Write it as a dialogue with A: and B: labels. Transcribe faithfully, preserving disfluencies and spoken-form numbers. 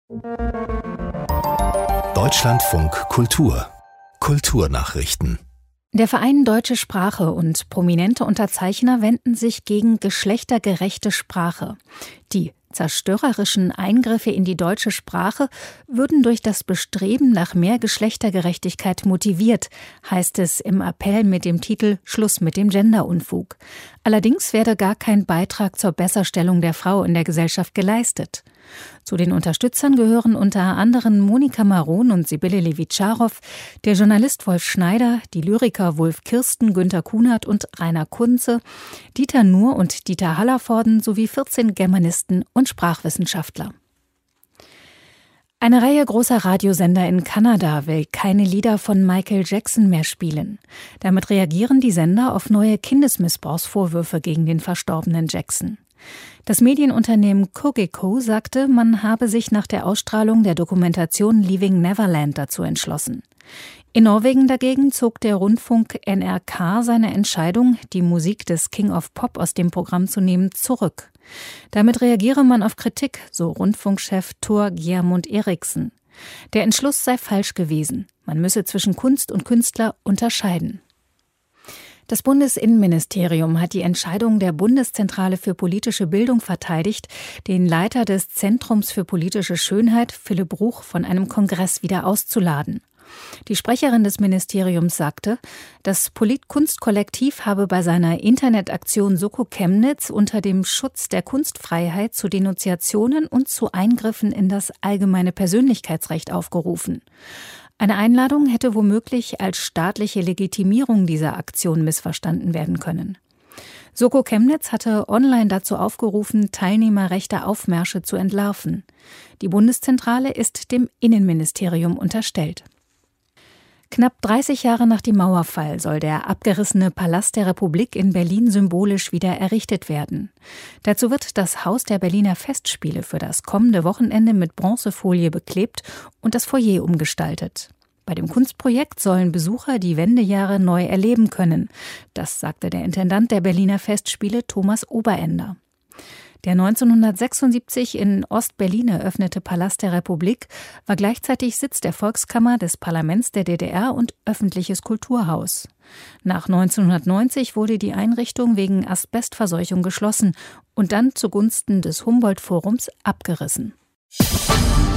A: Deutschlandfunk Kultur Kulturnachrichten.
B: Der Verein Deutsche Sprache und prominente Unterzeichner wenden sich gegen geschlechtergerechte Sprache. Die zerstörerischen Eingriffe in die deutsche Sprache würden durch das Bestreben nach mehr Geschlechtergerechtigkeit motiviert, heißt es im Appell mit dem Titel »Schluss mit dem Genderunfug«. Allerdings werde gar kein Beitrag zur Besserstellung der Frau in der Gesellschaft geleistet. Zu den Unterstützern gehören unter anderem Monika Maron und Sibylle Levitscharow, der Journalist Wolf Schneider, die Lyriker Wulf Kirsten, Günter Kunert und Rainer Kunze, Dieter Nuhr und Dieter Hallervorden sowie vierzehn Germanisten und Sprachwissenschaftler. Eine Reihe großer Radiosender in Kanada will keine Lieder von Michael Jackson mehr spielen. Damit reagieren die Sender auf neue Kindesmissbrauchsvorwürfe gegen den verstorbenen Jackson. Das Medienunternehmen Cogeco sagte, man habe sich nach der Ausstrahlung der Dokumentation Leaving Neverland dazu entschlossen. In Norwegen dagegen zog der Rundfunk N R K seine Entscheidung, die Musik des King of Pop aus dem Programm zu nehmen, zurück. Damit reagiere man auf Kritik, so Rundfunkchef Thor Gjermund Eriksen. Der Entschluss sei falsch gewesen. Man müsse zwischen Kunst und Künstler unterscheiden. Das Bundesinnenministerium hat die Entscheidung der Bundeszentrale für politische Bildung verteidigt, den Leiter des Zentrums für politische Schönheit, Philipp Ruch, von einem Kongress wieder auszuladen. Die Sprecherin des Ministeriums sagte, das Polit-Kunst-Kollektiv habe bei seiner Internetaktion Soko Chemnitz unter dem Schutz der Kunstfreiheit zu Denunziationen und zu Eingriffen in das allgemeine Persönlichkeitsrecht aufgerufen. Eine Einladung hätte womöglich als staatliche Legitimierung dieser Aktion missverstanden werden können. Soko Chemnitz hatte online dazu aufgerufen, Teilnehmer rechter Aufmärsche zu entlarven. Die Bundeszentrale ist dem Innenministerium unterstellt. Knapp dreißig Jahre nach dem Mauerfall soll der abgerissene Palast der Republik in Berlin symbolisch wieder errichtet werden. Dazu wird das Haus der Berliner Festspiele für das kommende Wochenende mit Bronzefolie beklebt und das Foyer umgestaltet. Bei dem Kunstprojekt sollen Besucher die Wendejahre neu erleben können. Das sagte der Intendant der Berliner Festspiele Thomas Oberender. Der neunzehnhundertsechsundsiebzig in Ost-Berlin eröffnete Palast der Republik war gleichzeitig Sitz der Volkskammer, des Parlaments der D D R und öffentliches Kulturhaus. Nach neunzehnhundertneunzig wurde die Einrichtung wegen Asbestverseuchung geschlossen und dann zugunsten des Humboldt-Forums abgerissen.